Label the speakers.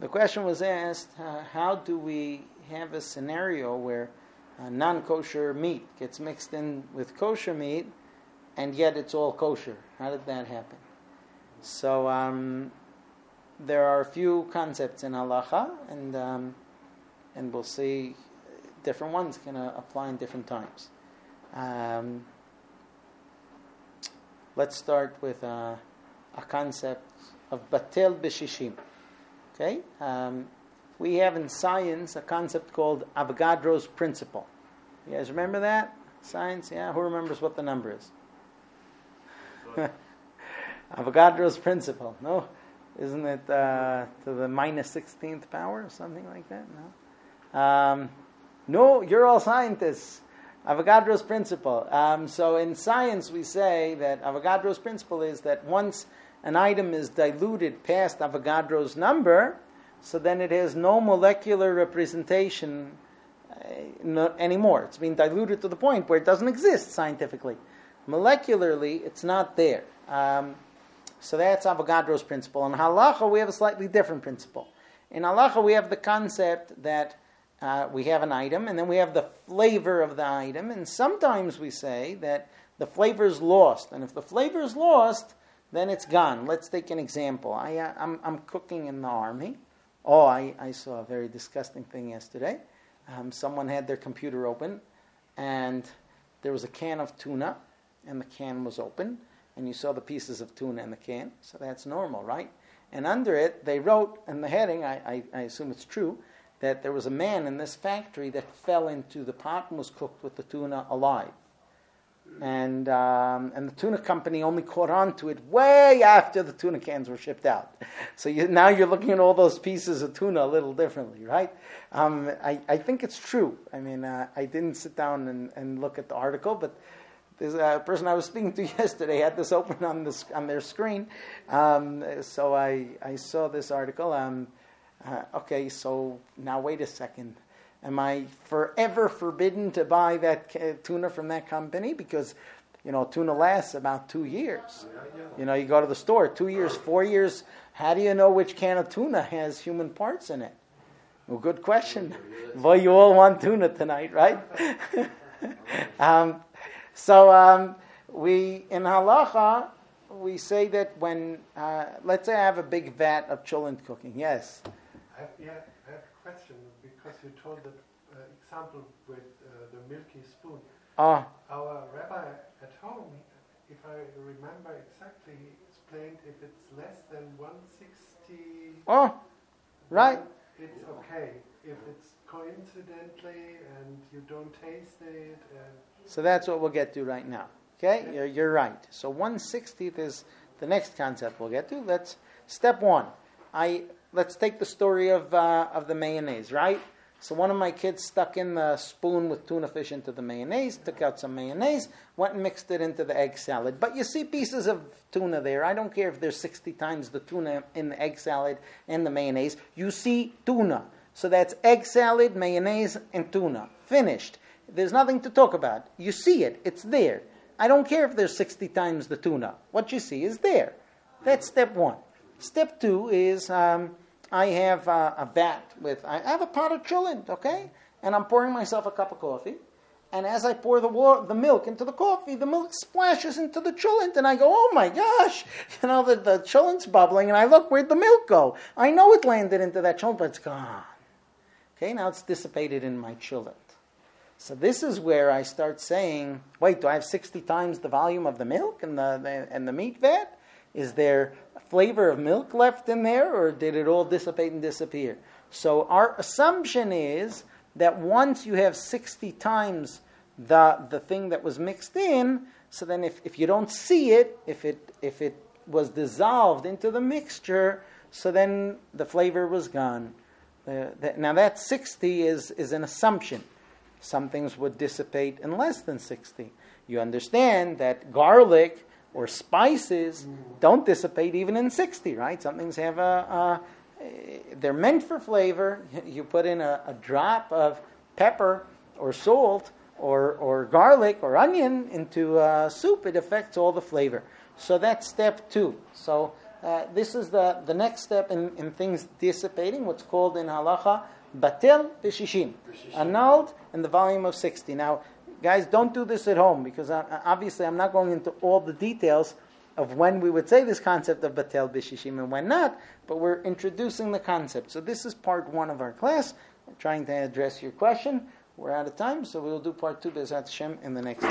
Speaker 1: The question was asked, how do we have a scenario where non-kosher meat gets mixed in with kosher meat, and yet it's all kosher? How did that happen? So there are a few concepts in halacha, and we'll see different ones can apply in different times. Let's start with a concept of batel b'shishim. Okay, we have in science a concept called Avogadro's principle. You guys remember that? Science, yeah? Who remembers what the number is? Avogadro's principle. No? Isn't it to the minus 16th power or something like that? No? No, you're all scientists. Avogadro's principle. So in science we say that Avogadro's principle is that once an item is diluted past Avogadro's number, so then it has no molecular representation anymore. It's been diluted to the point where it doesn't exist scientifically. Molecularly, it's not there. So that's Avogadro's principle. In halacha, we have a slightly different principle. In halacha, we have the concept that we have an item, and then we have the flavor of the item, and sometimes we say that the flavor is lost, and if the flavor is lost, then it's gone. Let's take an example. I'm cooking in the army. Oh, I saw a very disgusting thing yesterday. Someone had their computer open, and there was a can of tuna, and the can was open, and you saw the pieces of tuna in the can. So that's normal, right? And under it, they wrote in the heading, I assume it's true, that there was a man in this factory that fell into the pot and was cooked with the tuna alive. And the tuna company only caught on to it way after the tuna cans were shipped out. So now you're looking at all those pieces of tuna a little differently, right? I think it's true. I mean, I didn't sit down and look at the article, but there's a person I was speaking to yesterday had this open on their screen. So I saw this article. Okay, so now wait a second. Am I forever forbidden to buy that tuna from that company? Because, tuna lasts about 2 years. You go to the store, 2 years, 4 years. How do you know which can of tuna has human parts in it? Well, good question. Boy, you all want tuna tonight, right? We in halacha, we say that when, let's say I have a big vat of cholent cooking. Yes?
Speaker 2: I have a question, because you told that example with the milky spoon. Our rabbi at home, if I remember exactly, explained if it's less than 160.
Speaker 1: Oh, right.
Speaker 2: It's okay. If it's coincidentally and you don't taste it.
Speaker 1: So that's what we'll get to right now. Okay, yeah. You're right. So 1/60th is the next concept we'll get to. Step one. Let's take the story of the mayonnaise, right? So one of my kids stuck in the spoon with tuna fish into the mayonnaise, took out some mayonnaise, went and mixed it into the egg salad. But you see pieces of tuna there. I don't care if there's 60 times the tuna in the egg salad and the mayonnaise. You see tuna. So that's egg salad, mayonnaise, and tuna. Finished. There's nothing to talk about. You see it. It's there. I don't care if there's 60 times the tuna. What you see is there. That's step one. Step two is I have a vat I have a pot of cholent, okay? And I'm pouring myself a cup of coffee. And as I pour the milk into the coffee, the milk splashes into the cholent. And I go, oh my gosh, the cholent's bubbling. And I look, where'd the milk go? I know it landed into that cholent, but it's gone. Okay, now it's dissipated in my cholent. So this is where I start saying, wait, do I have 60 times the volume of the milk and the meat vat? Is there flavor of milk left in there, or did it all dissipate and disappear? So our assumption is that once you have 60 times the thing that was mixed in, so then if you don't see it, if it was dissolved into the mixture, so then the flavor was gone. Now that 60 is an assumption. Some things would dissipate in less than 60. You understand that garlic or spices don't dissipate even in 60, right? Some things have they're meant for flavor. You put in a drop of pepper or salt or garlic or onion into soup, it affects all the flavor. So that's step two. So this is the next step in things dissipating, what's called in halacha, batel b'shishim, annulled in the volume of 60. Now, guys, don't do this at home, because obviously I'm not going into all the details of when we would say this concept of batel b'shishim and when not, but we're introducing the concept. So this is part 1 of our class. We're trying to address your question. We're out of time, so we'll do part 2 B'ezrat Hashem in the next